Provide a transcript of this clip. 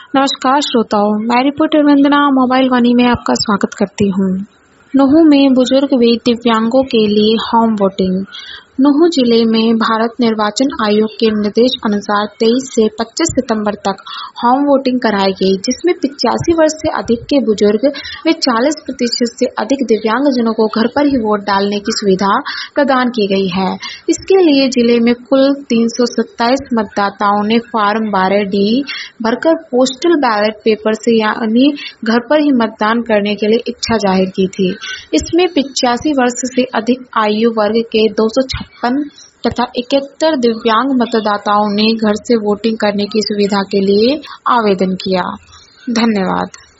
नमस्कार श्रोताओं, मैं रिपोर्टर वंदना मोबाइल वाणी में आपका स्वागत करती हूँ। नुहू में बुजुर्ग व दिव्यांगों के लिए होम वोटिंग। नुहू जिले में भारत निर्वाचन आयोग के निर्देश अनुसार 23 से 25 सितंबर तक होम वोटिंग कराई गई, जिसमें 85 वर्ष से अधिक के बुजुर्ग व 40% से अधिक दिव्यांगजनों को घर पर ही वोट डालने की सुविधा प्रदान की गई है। इसके लिए जिले में कुल 327 मतदाताओं ने फॉर्म 12D भरकर पोस्टल बैलेट पेपर से यानी घर पर ही मतदान करने के लिए इच्छा जाहिर की थी। इसमें 85 वर्ष से अधिक आयु वर्ग के 256 तथा 71 दिव्यांग मतदाताओं ने घर से वोटिंग करने की सुविधा के लिए आवेदन किया। धन्यवाद।